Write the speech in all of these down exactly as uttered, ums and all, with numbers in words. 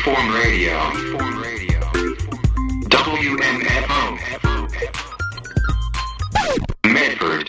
Freeform Radio. W M F O. Medford.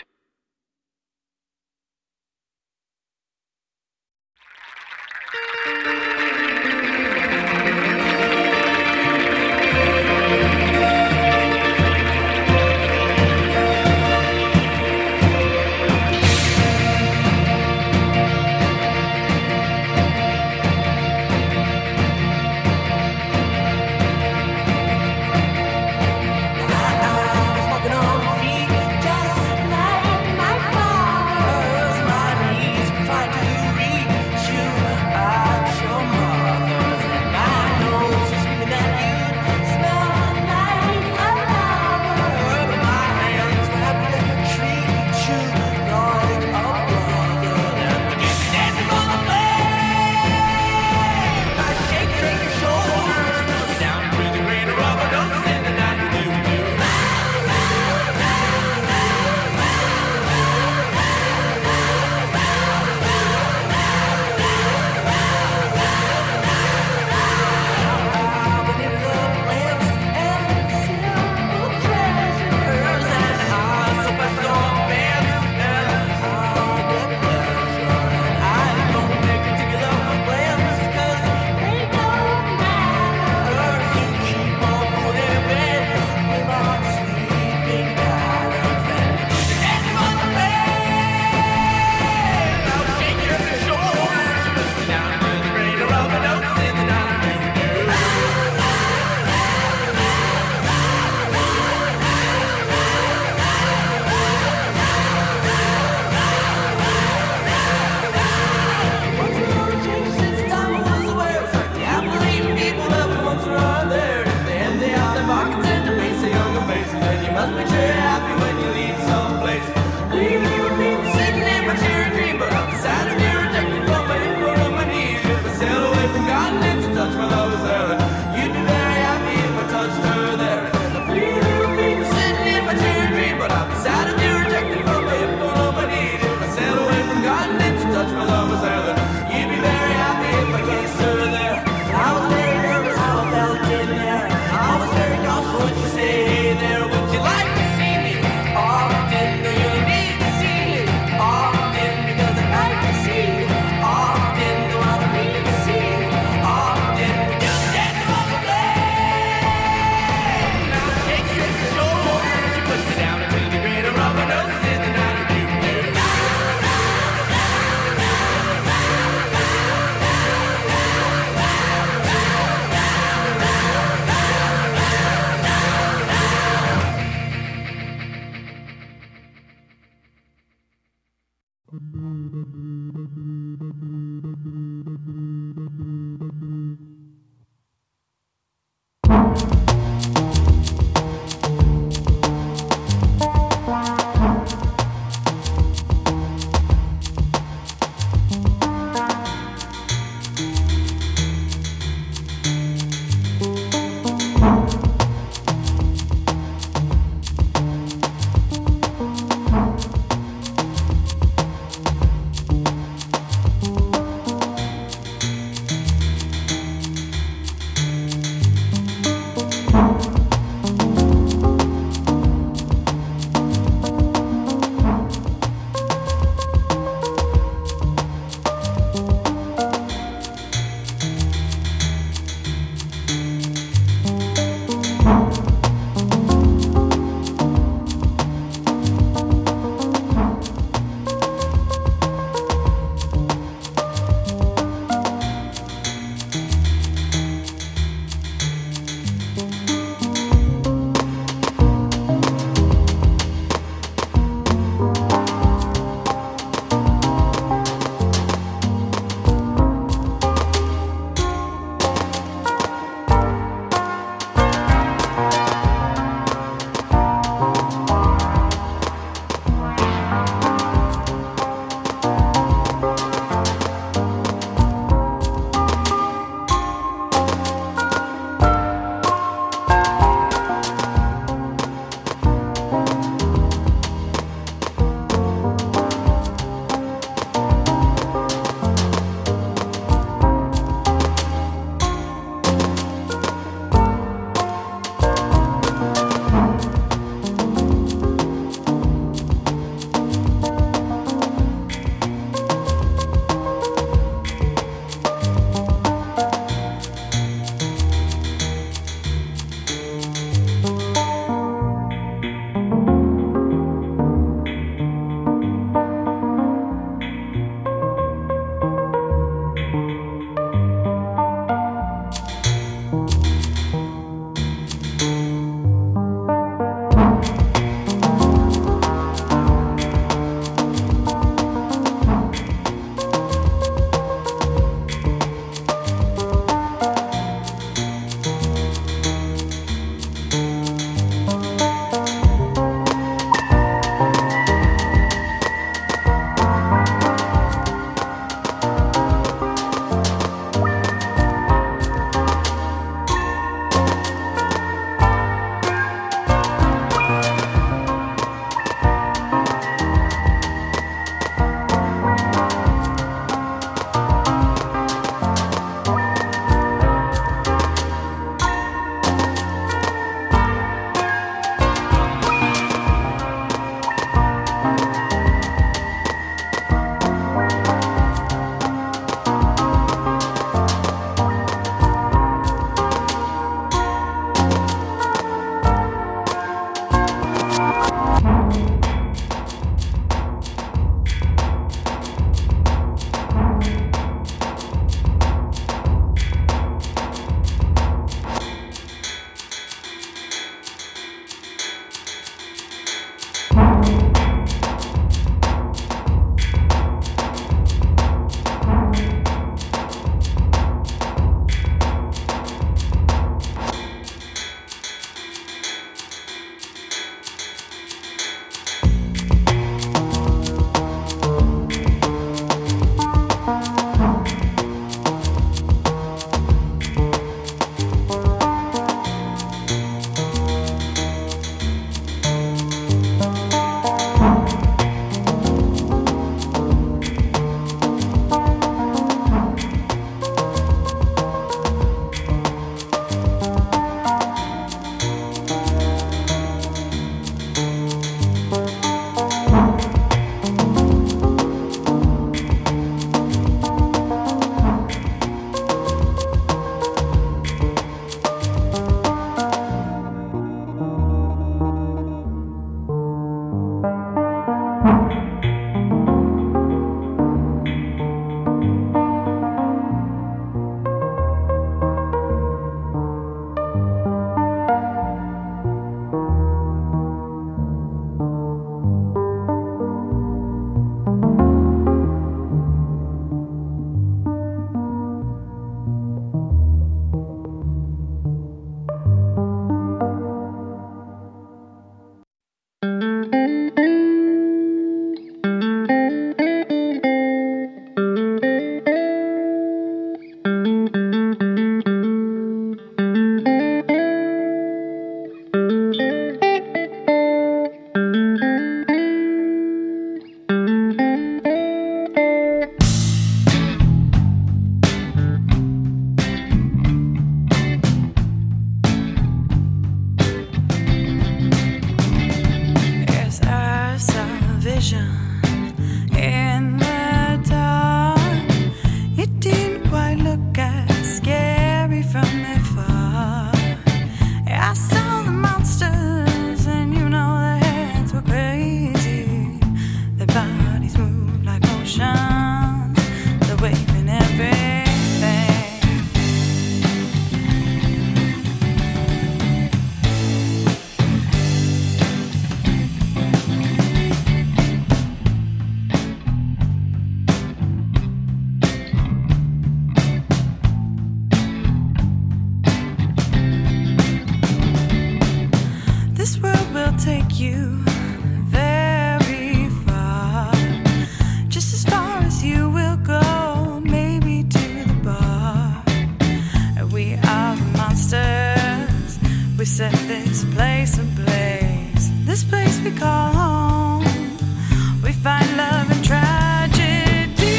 set this place ablaze. This place we call home. We find love and tragedy.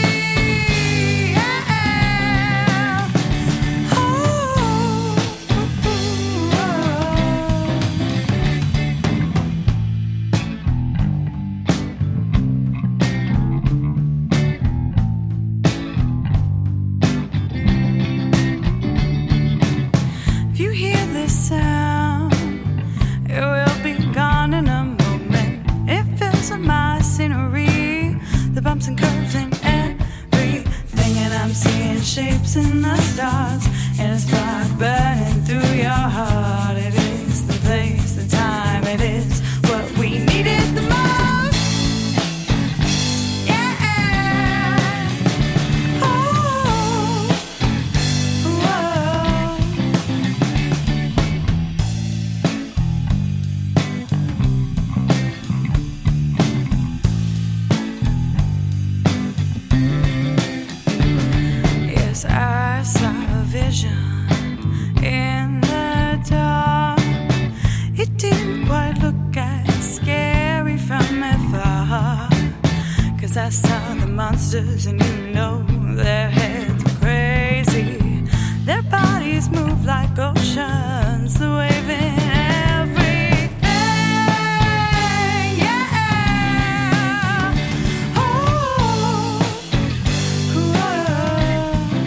Yeah. Oh, if you hear this sound, it will be gone in a moment. It fills up my scenery, the bumps and curves and everything, and I'm seeing shapes in the stars, and a spark burning through your heart. It is the place, the time, it is what we needed the most. Yeah. Oh, whoa. Yes, I saw a vision in the dark. It didn't quite look as scary from afar, 'cause I saw the monsters, and you know their heads are crazy. Their bodies move like oceans, the waving everything. Yeah. Oh, whoa.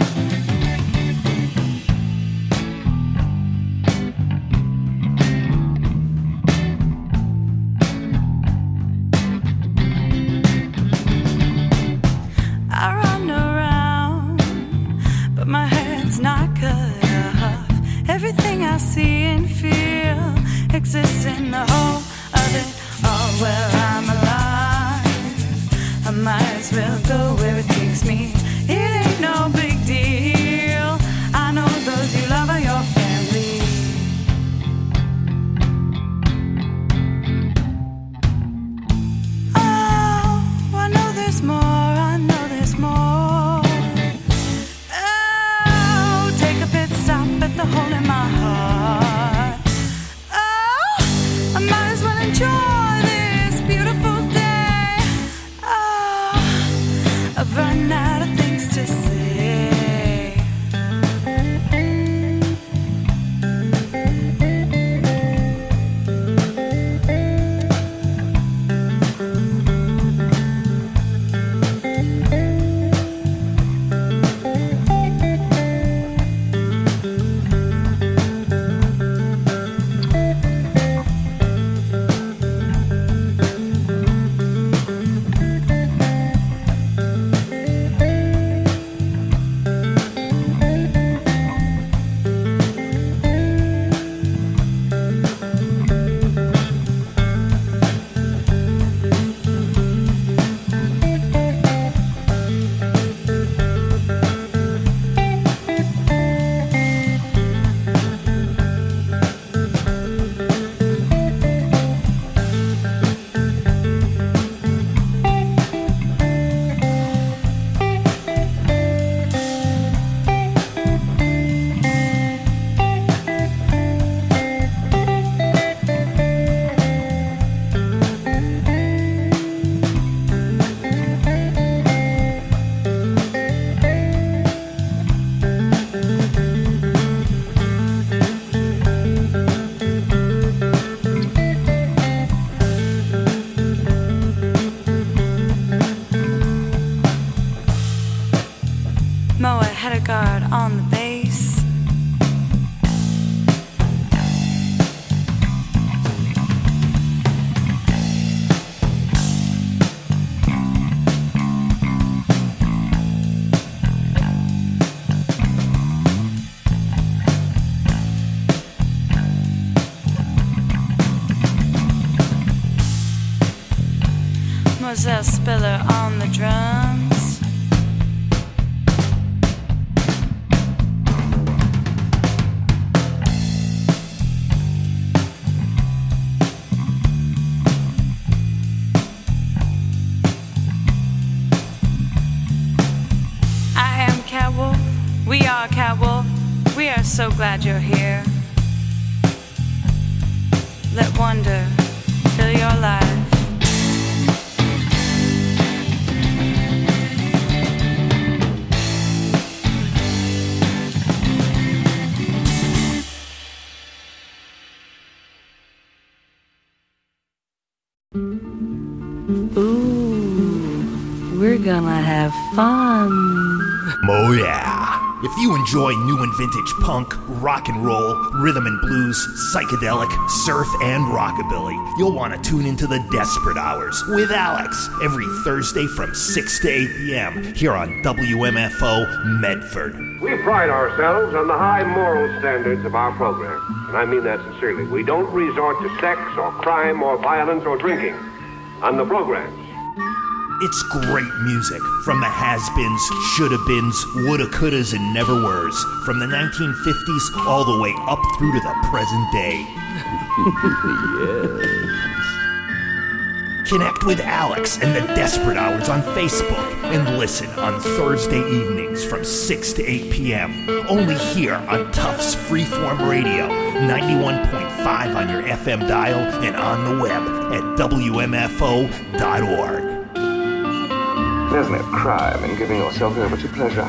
I run around, but my head's not cut off. Everything I see and feel exists in the whole of it all. Where I'm alive, I might as well go where it takes me. It ain't no big deal. I know those you love are your family. Oh, I know there's more, I know there's more. Oh, take a pit stop at the hole in my heart. Oh, I might as well enjoy this beautiful day. Oh, I've run out of things to say. Moa had a guard on the base. Moselle Spiller on the drums. We are Catwolf. We are so glad you're here. let wonder fill your life. Ooh, we're gonna have fun. Oh yeah. If you enjoy new and vintage punk, rock and roll, rhythm and blues, psychedelic, surf, and rockabilly, you'll want to tune into the Desperate Hours with Alex every Thursday from six to eight p.m. here on W M F O Medford. We pride ourselves on the high moral standards of our program, and I mean that sincerely. We don't resort to sex or crime or violence or drinking on the programs. It's great music from the has-beens, shoulda-beens, woulda, couldas, and never-weres, from the nineteen fifties all the way up through to the present day. Yes. Connect with Alex and the Desperate Hours on Facebook and listen on Thursday evenings from six to eight p.m. only here on Tufts Freeform Radio, ninety-one point five on your F M dial and on the web at W M F O dot org. There's no crime in giving yourself over to pleasure.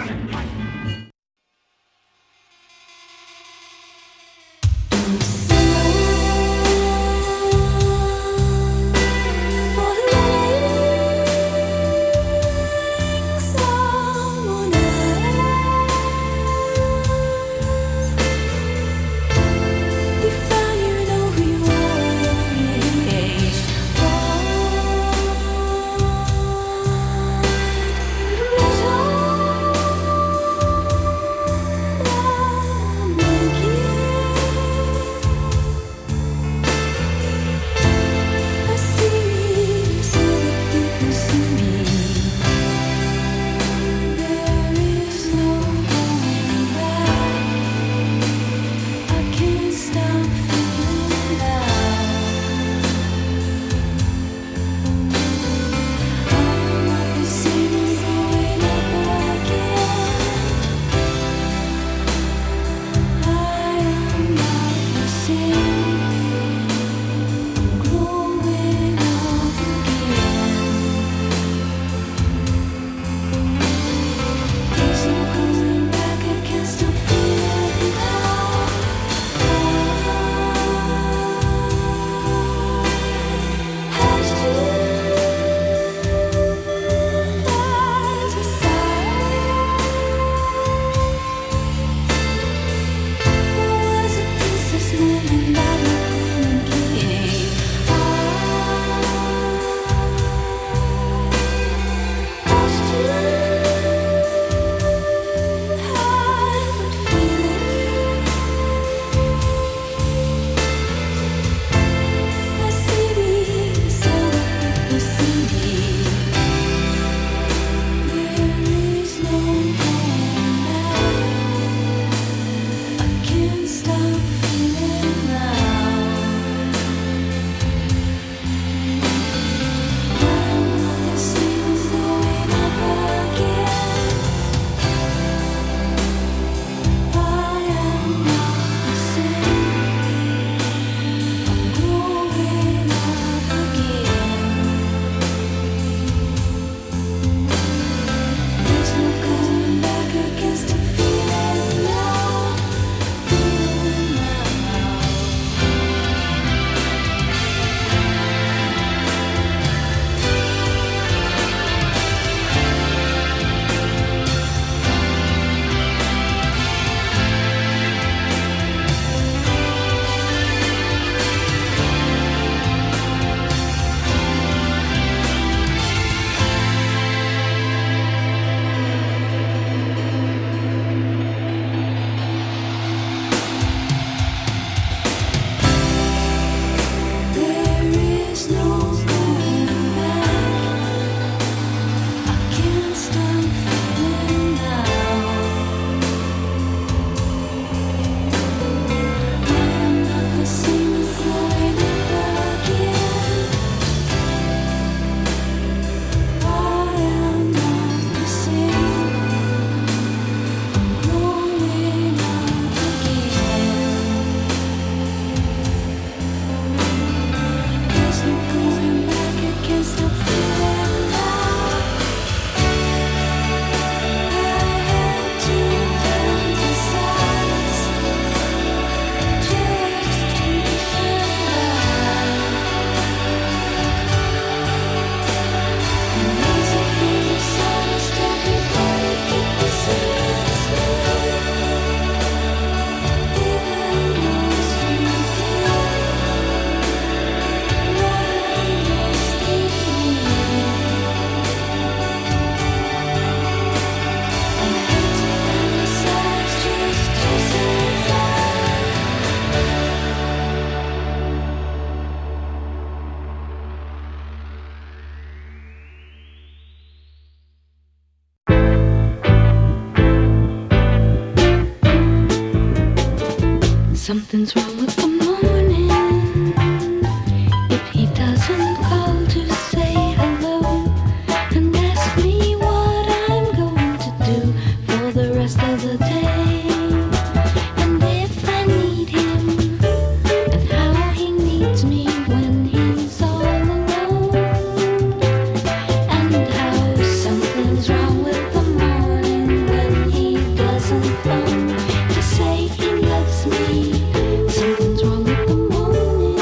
Something's wrong with the morning. If he doesn't call to say hello and ask me what I'm going to do for the rest of the day, and if I need him and how he needs me when he's all alone, and how something's wrong with the morning when he doesn't phone to say he loves me. Something's wrong with the morning.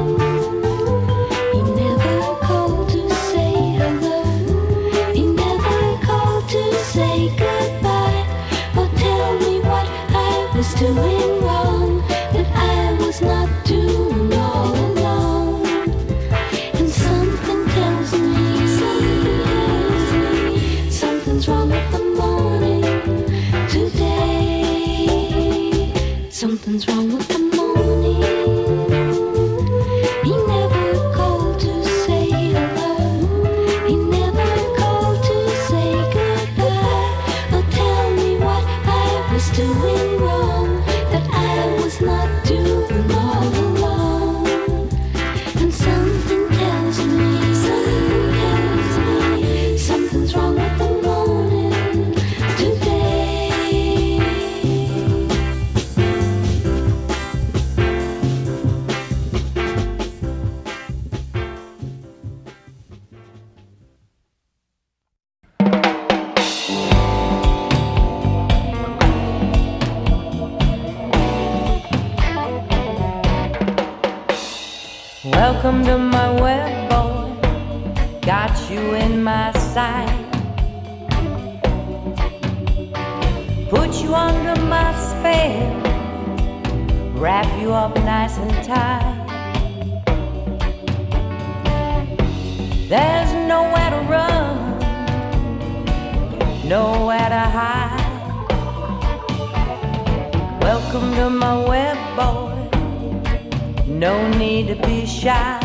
He never called to say hello. He never called to say goodbye or tell me what I was doing wrong, that I was not doing all alone. And something tells me, something tells me, something's wrong with the morning today. Something's wrong with the morning. He never called to say hello. He never called to say goodbye or tell me what I was doing wrong, that I was not doing all alone. And something tells me, something tells me, something's wrong with the morning today. Welcome to my web, boy. Got you in my sight. Put you under my spell. Wrap you up nice and tight. There's nowhere to run, nowhere to hide. Welcome to my web, boy. No need to be shy.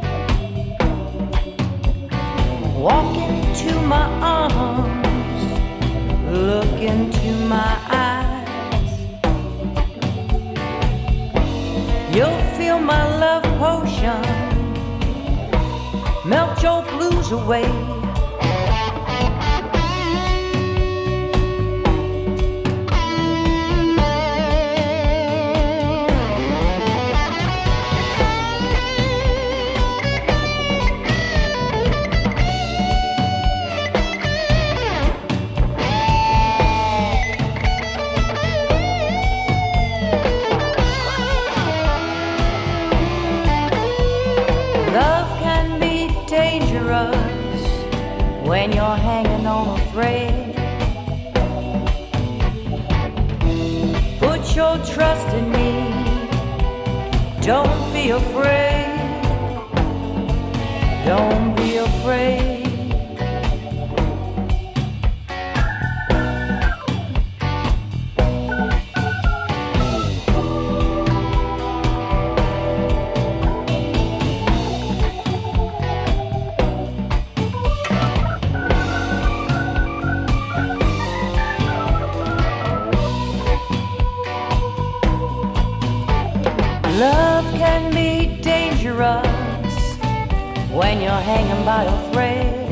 Walk into my arms, look into my eyes. You'll feel my love potion melt your blues away. Love can be dangerous when you're hanging on a thread. Put your trust in me, don't be afraid, don't be afraid. Love can be dangerous when you're hanging by a thread.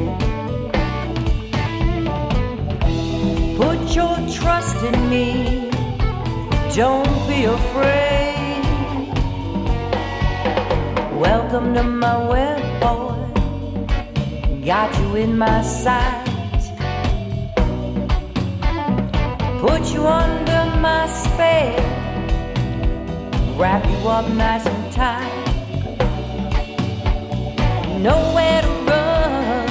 Put your trust in me, don't be afraid. Welcome to my web, boy. Got you in my sight. Put you under my spell. Wrap you up nice and tight. Nowhere to run,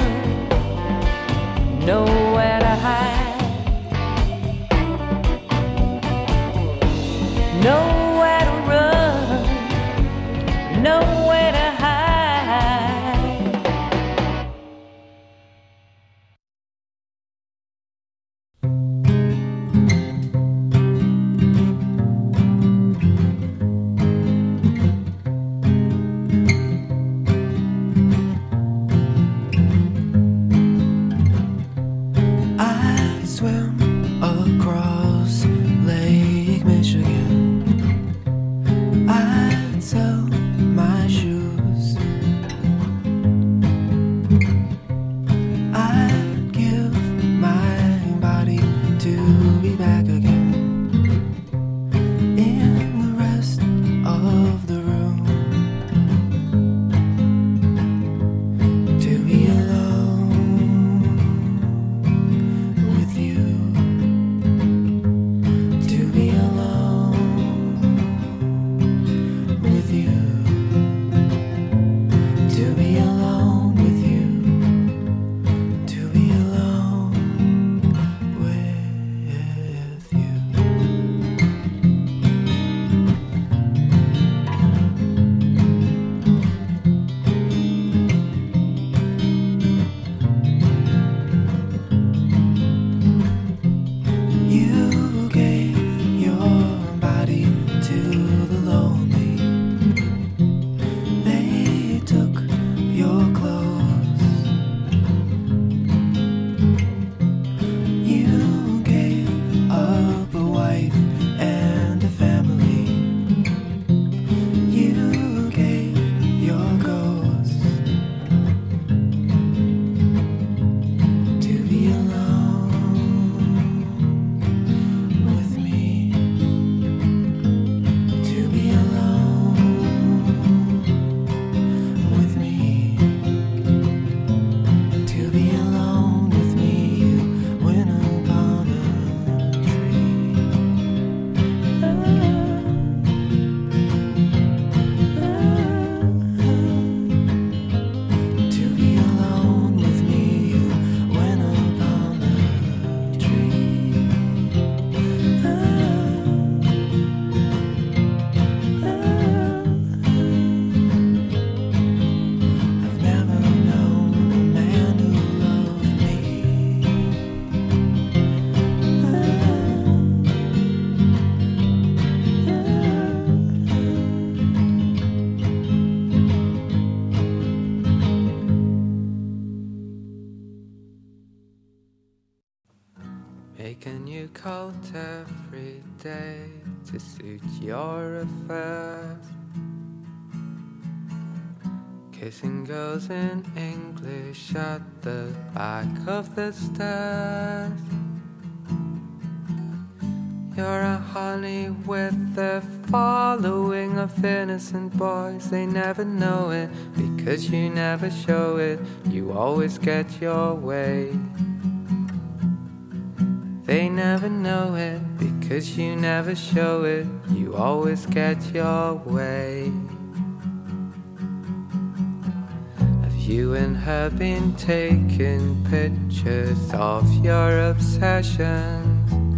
nowhere to hide. Nowhere to run, nowhere to hide. Swim across Lake Michigan to suit your affairs. Kissing girls in English at the back of the stairs. You're a honey with a following of innocent boys. They never know it because you never show it. You always get your way. They never know it because you never show it. You always get your way. Have you and her been taking pictures of your obsessions?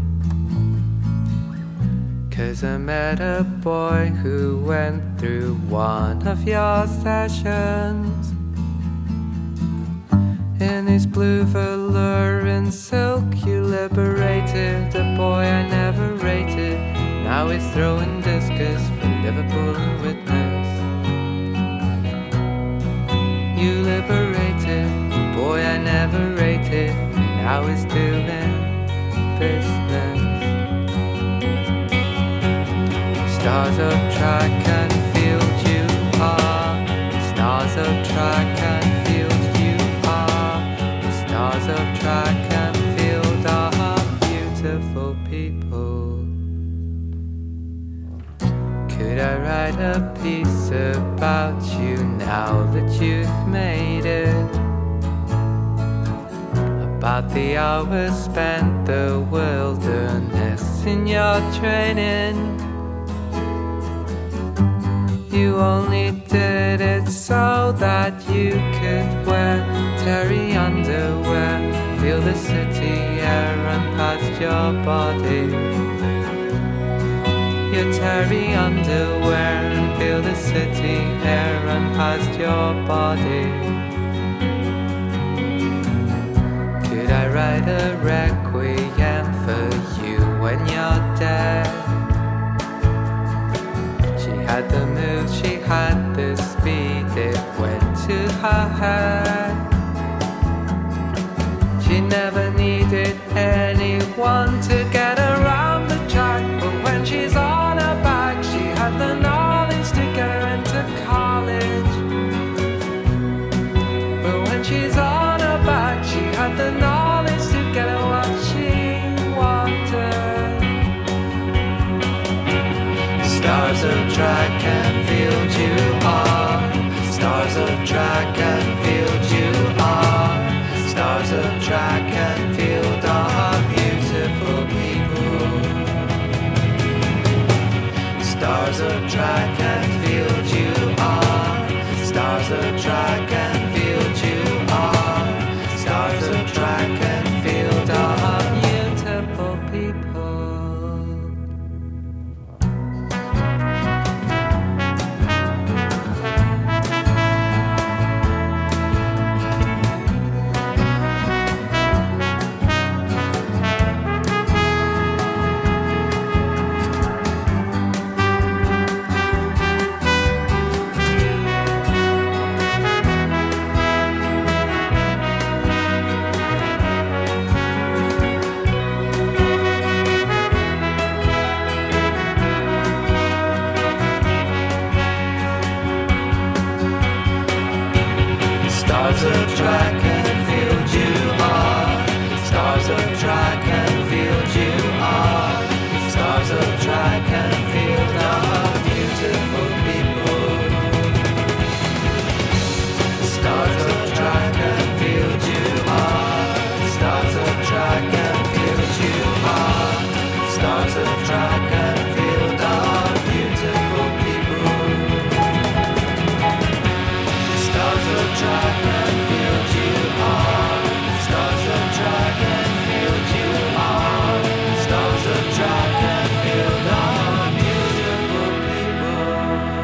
'Cause I met a boy who went through one of your sessions. In his blue velour and silk you liberated a boy I never rated. Now he's throwing discus for Liverpool and witness. You liberated a boy I never rated. Now he's doing business. Stars of track and field you are. Stars of track and field you are. The stars of track and field are beautiful people. Could I write a piece about you now that you've made it? About the hours spent the wilderness in your training. You only did it so that you could wear terry underwear, feel the city air run past your body. Your terry underwear and feel the city air run past your body. Could I write a requiem for you when you're dead? Had the move, she had the speed, it went to her head. She never needed anyone to get around the track, but when she's on her back, she had the knowledge to get her into college. But when she's on her back, she had the knowledge to get her what she wanted. Stars of track and field you are. Stars of track and field you are. Stars of track and field are beautiful people. Stars of track and field you are. Stars of track and field you are. Stars of track and field are beautiful people. Stars of track and field you are. Stars of track and field you are. Stars of track and field are beautiful people. Stars of track and field you are. Stars of track and field you are. Stars of track and field are beautiful people. Stars of track and field you are. Stars of track and field you are. Stars of track and field are beautiful people.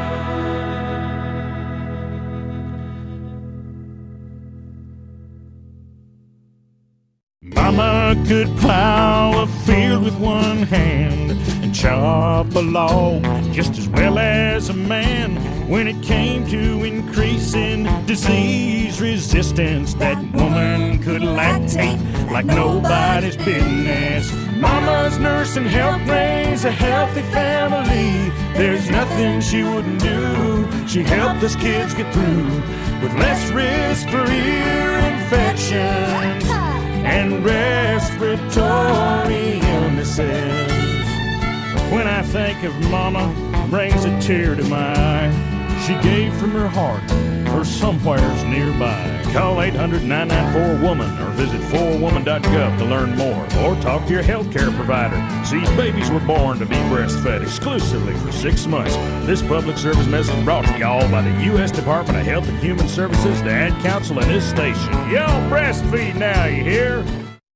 Mama could plow a field with one hand and chop a log just as well as a man. When it came to increasing disease resistance, that woman could lactate like nobody's business. Mama's nursing helped raise a healthy family. There's nothing she wouldn't do. She helped us kids get through with less risk for ear infections and respiratory illnesses. When I think of Mama, brings a tear to my eye. She gave from her heart or somewheres nearby. Call eight hundred, nine nine four, WOMAN or visit four woman dot gov to learn more, or talk to your healthcare provider. These babies were born to be breastfed exclusively for six months. This public service message brought to y'all by the U S Department of Health and Human Services, the Ad Council, and this station. Y'all breastfeed now, you hear?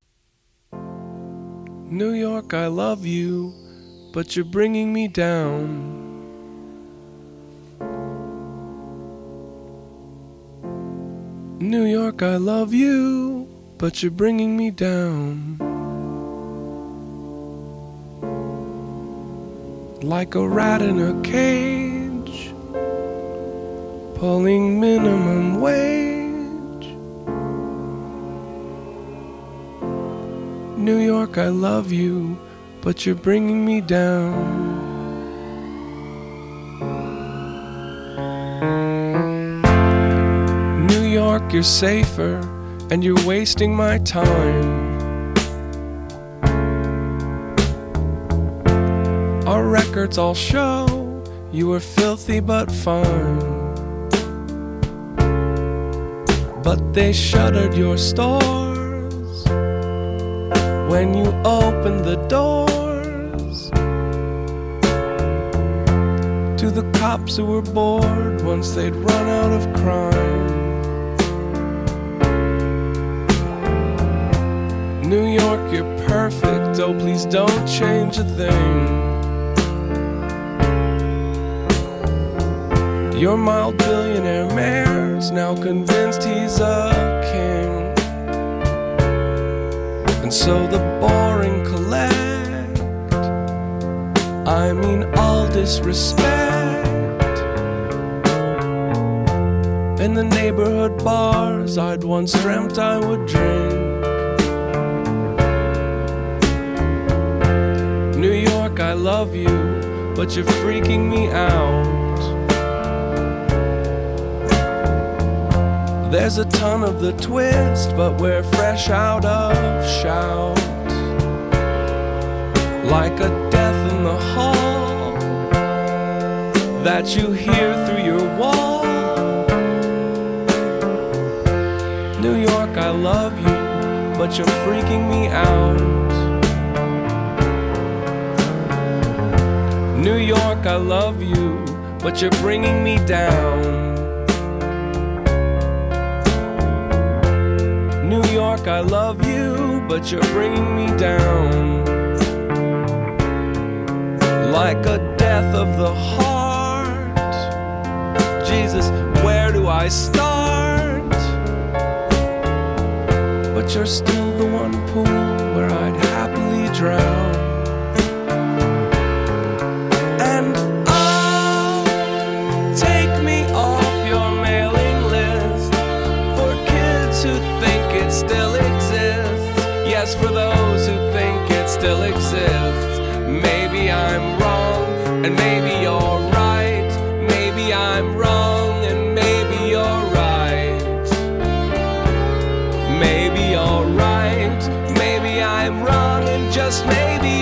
New York, I love you, but you're bringing me down. New York, I love you, but you're bringing me down. Like a rat in a cage, pulling minimum wage. New York, I love you, but you're bringing me down. New York, you're safer, and you're wasting my time. Our records all show you were filthy but fine. But they shuttered your stores when you opened the doors to the cops who were bored once they'd run out of crime. New York, you're perfect, oh please don't change a thing. Your mild billionaire mayor's now convinced he's a king. And so the boring collect, I mean all disrespect. In the neighborhood bars I'd once dreamt I would drink. New York, I love you, but you're freaking me out. There's a ton of the twist, but we're fresh out of shout. Like a death in the hall that you hear through your wall. New York, I love you, but you're freaking me out. New York, I love you, but you're bringing me down. New York, I love you, but you're bringing me down. Like a death of the heart. Jesus, where do I start? But you're still the one pool where I'd happily drown. And oh, take me off your mailing list for kids who think it still exists. Yes, for those who think it still exists. Maybe I'm wrong, and maybe you're right. Maybe I'm wrong, and maybe you're right. Maybe you're right. Maybe I'm wrong, and just maybe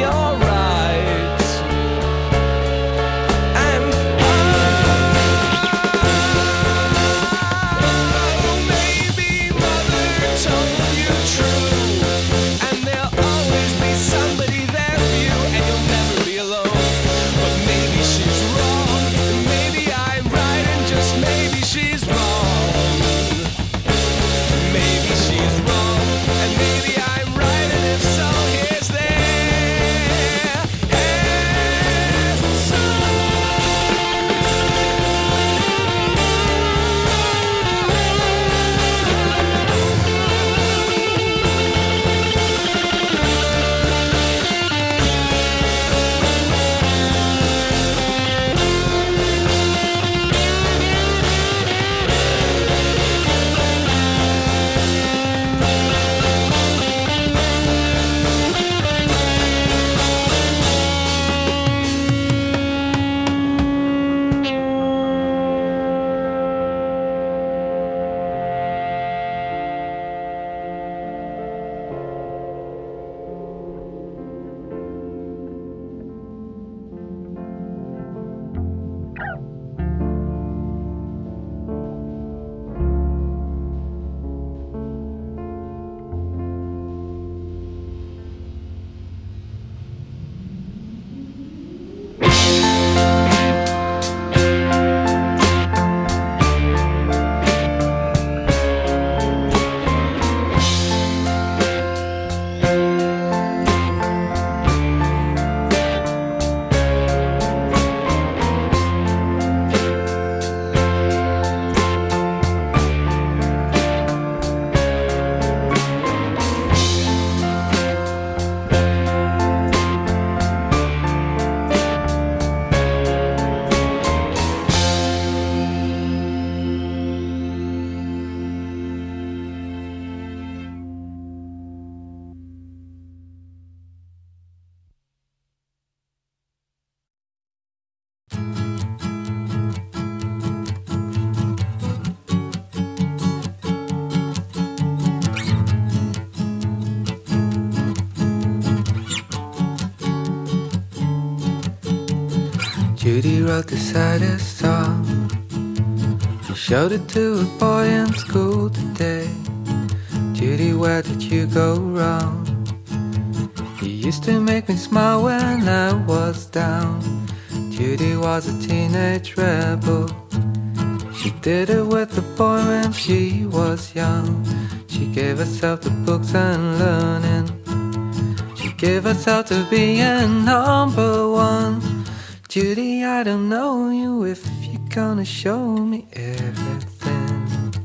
Judy wrote the saddest song. She showed it to a boy in school today. Judy, where did you go wrong? You used to make me smile when I was down. Judy was a teenage rebel. She did it with a boy when she was young. She gave herself to books and learning. She gave herself to being number one. Judy, I don't know you if you're gonna show me everything.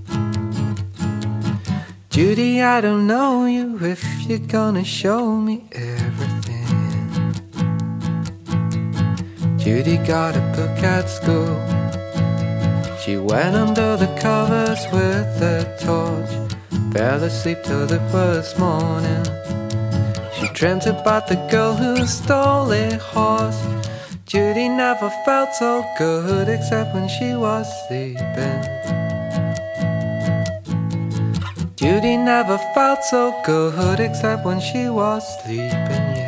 Judy, I don't know you if you're gonna show me everything. Judy got a book at school. She went under the covers with a torch. Fell asleep till it was morning. She dreamt about the girl who stole a horse. Judy never felt so good except when she was sleeping. Judy never felt so good except when she was sleeping, yeah.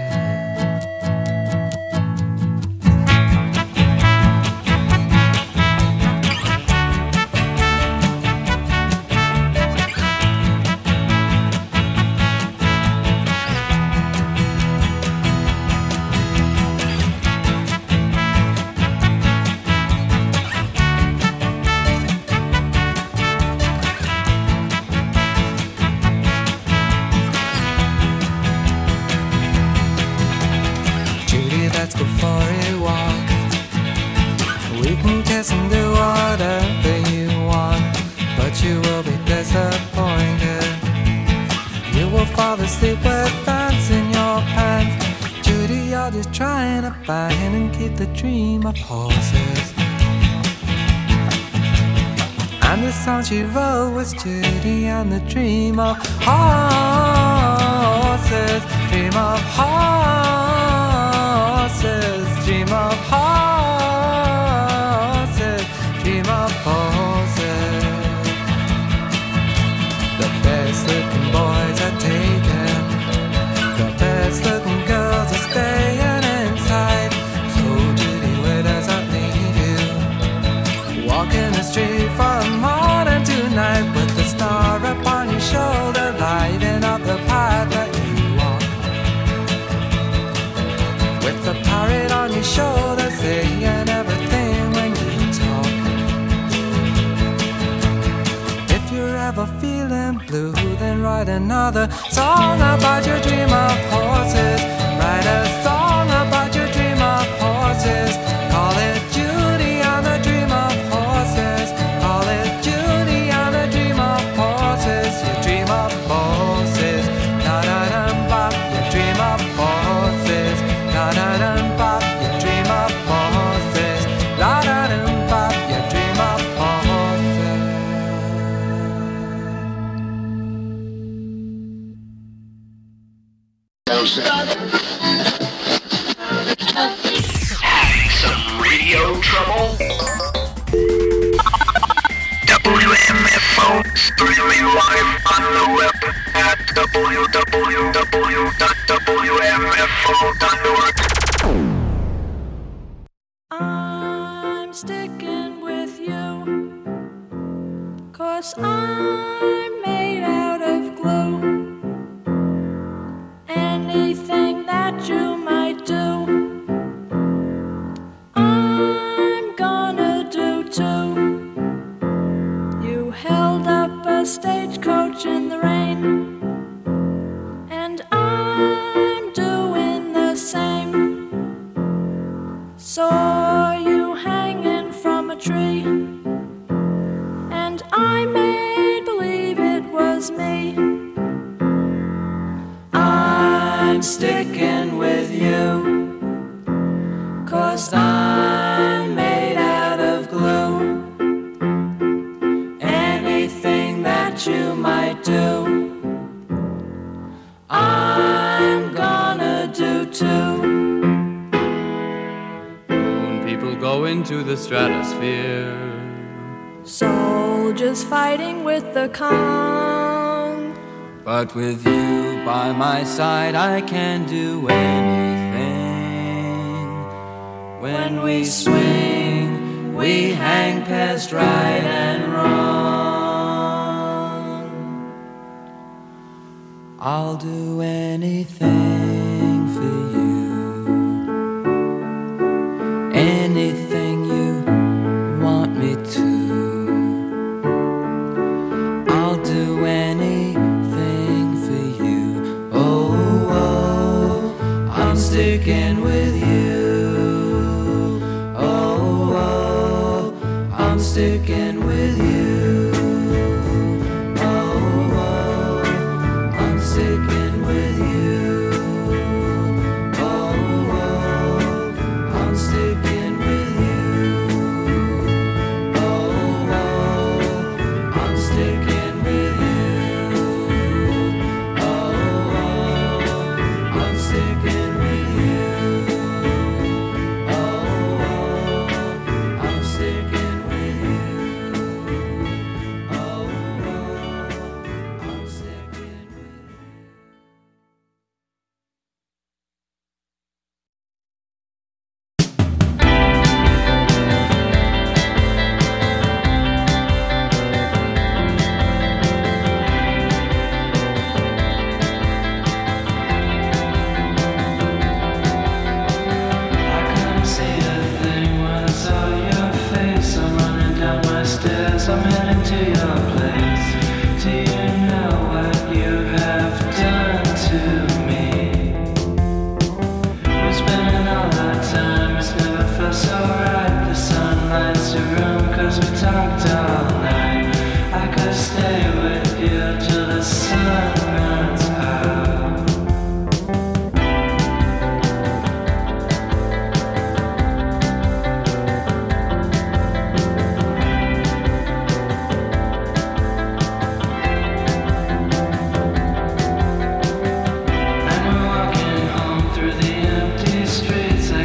Sleep with fans in your pants. Judy, you're just trying to find and keep the dream of horses. And the song she wrote was Judy and the dream of horses. Dream of horses. Dream of horses. Dream of horses. The best looking boys are taken. Looking girls are staying inside. So Judy, where does that leave you? Walking the street from morning to night with the star upon your shoulder, lighting up the path that you walk. With the parrot on your shoulder, saying everything when you talk. If you're ever feeling blue, then write another song about your dream of horses. Write a song about your dream of horses. Call it Judy and the dream of horses. Call it Judy and the dream of horses. Your dream of horses. Na na na bop. Your dream of horses. Na na na bop. Your dream of horses. La na na bop. Your dream of horses. Some radio trouble? W M F O streaming live on the web at w w w dot w m f o dot org. I'm sticking with you, 'cause I'm made out of glue. Anything that you might do, I'm gonna do too. You held up a stagecoach in the rain, and I'm doing the same. Saw you hanging from a tree, and I made believe it was me. I'm sticking with you, 'cause I'm made out of glue. Anything that you might do, I'm gonna do too. Moon people go into the stratosphere. Soldiers fighting with the Kong. But with you by my side, I can do anything. When we swing, we hang past right and wrong. I'll do anything for you, anything you want me to. I'll do anything for you. Oh, oh, I'm sticking with you. Oh, oh, I'm sticking with you. Oh, oh, I'm sticking with you. Oh, oh, I'm sticking with you. Oh, oh, I'm sticking with you. Oh, oh, I'm sticking with you. I'm heading to your place. Do you know what you have done to me? We're spending all our time, it's never felt so right. The sun lights your room cause we talked all night. I could stay with you till the sun runs out.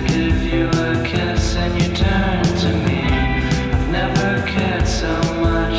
So much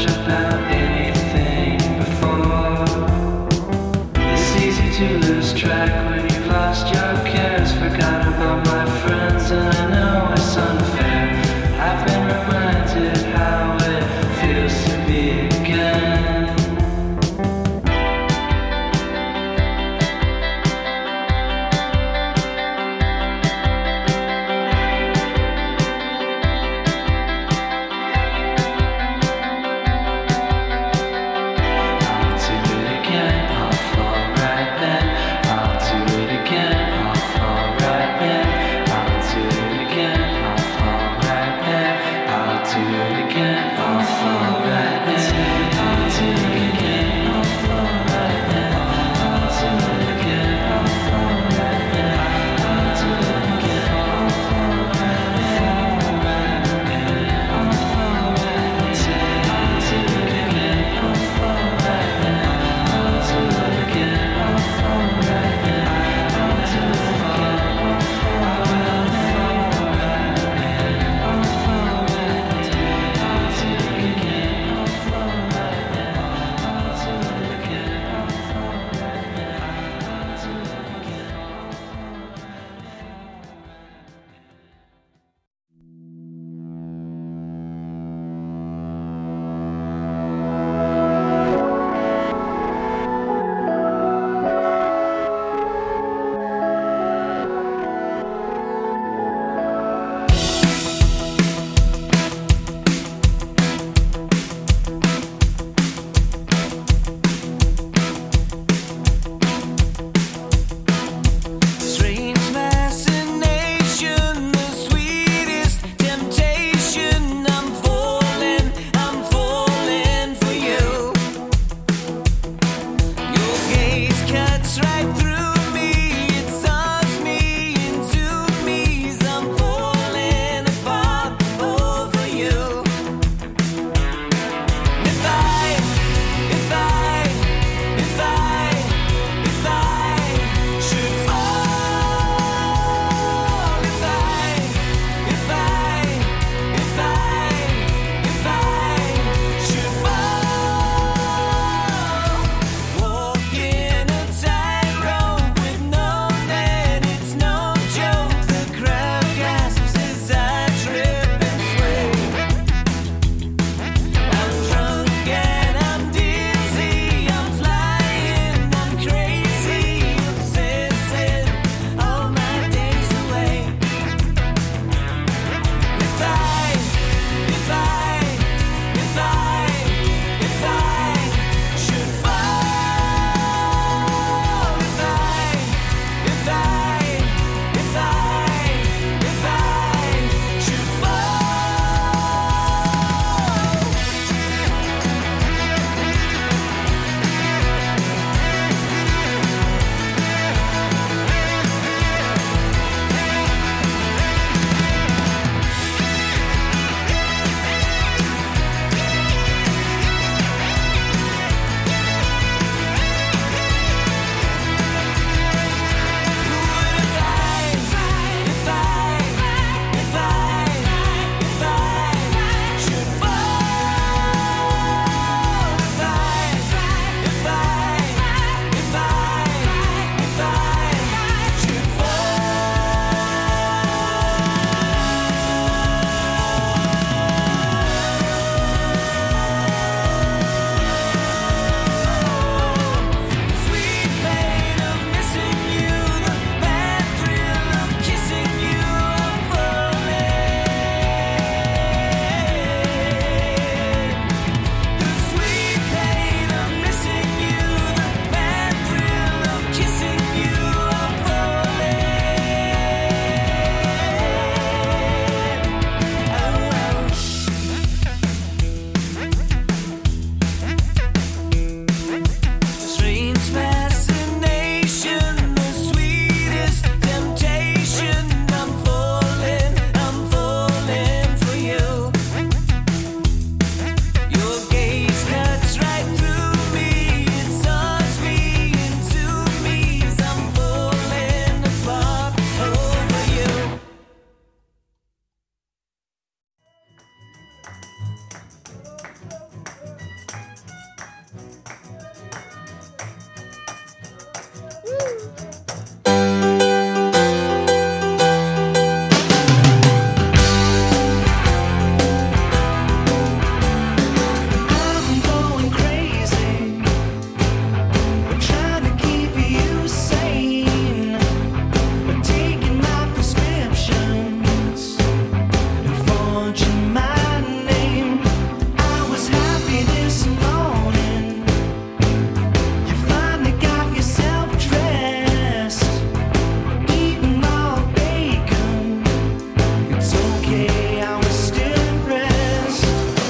mention my name. I was happy this morning. You finally got yourself dressed, eating all bacon. It's okay, I was still impressed.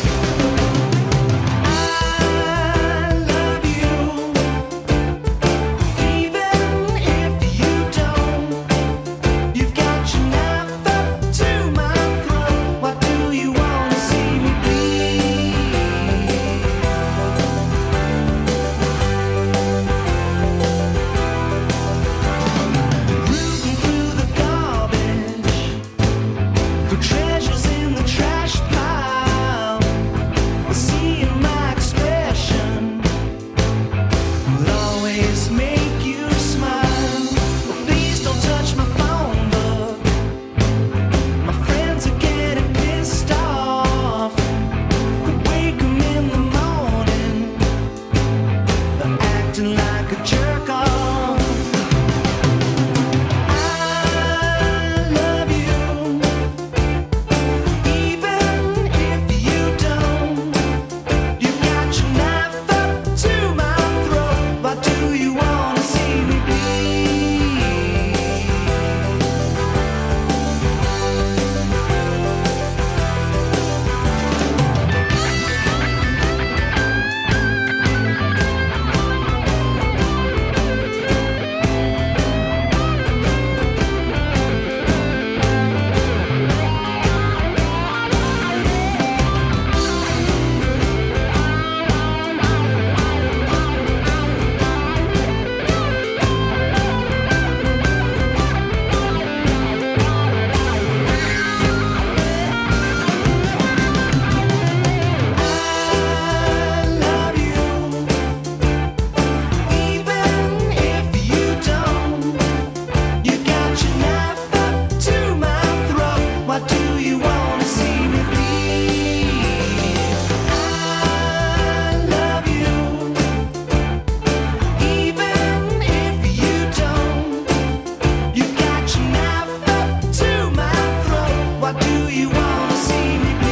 I love you, even if you don't. You've got your knife up to my throat. Why do you wanna see me bleed? Rooting through the garbage for treasures in the trash pile. Seeing my expression would always make you smile. Please don't touch my phone book. My friends are getting pissed off. Wake 'em in the morning. They're acting like a jerk off. I love you, even if you don't. You've got your knife up to my throat. Why do you wanna see me bleed? I love you, even if you don't. You've got your knife up to my throat. Why do you wanna see me bleed? I love you, even if you don't. You've got your knife up to my throat. Why do you wanna see me bleed?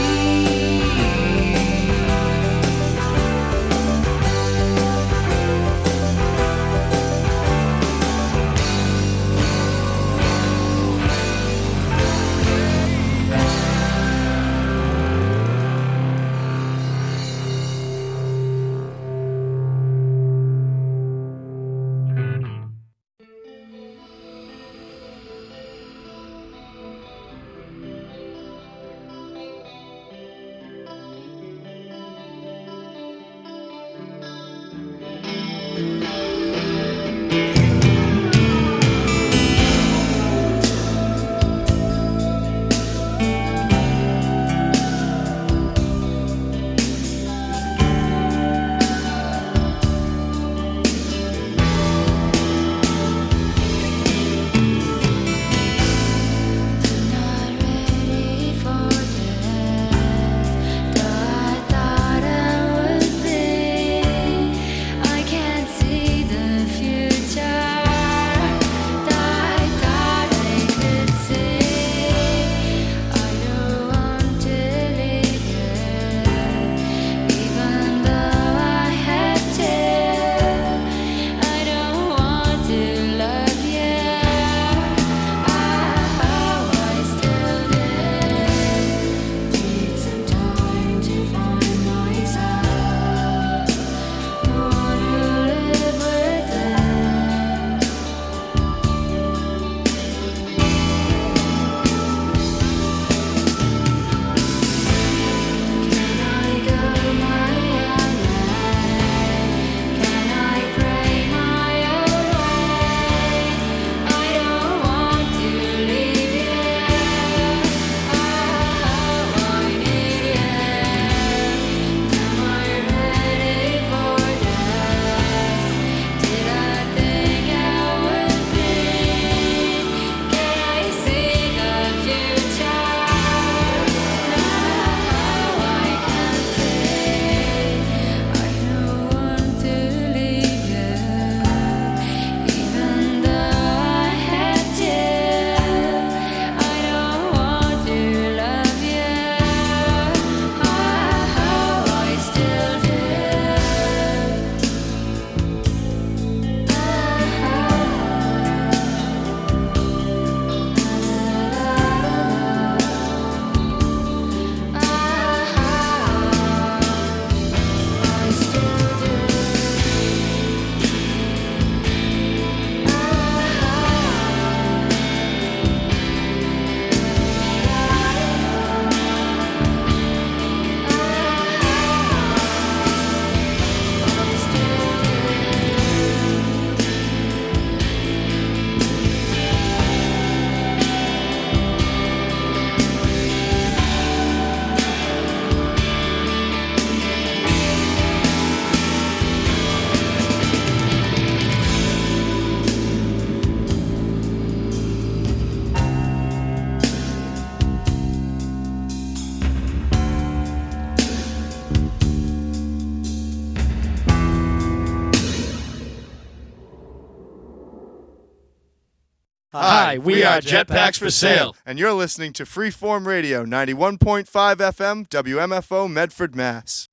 Hi, we are Jetpacks for Sale. And you're listening to Freeform Radio, ninety-one point five F M, W M F O, Medford, Mass.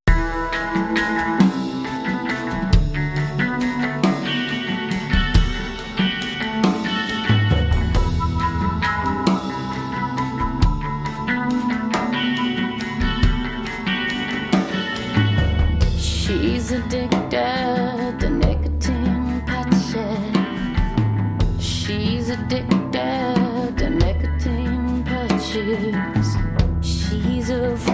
She's addicted to nicotine patches. She's addicted to nicotine patches. She's a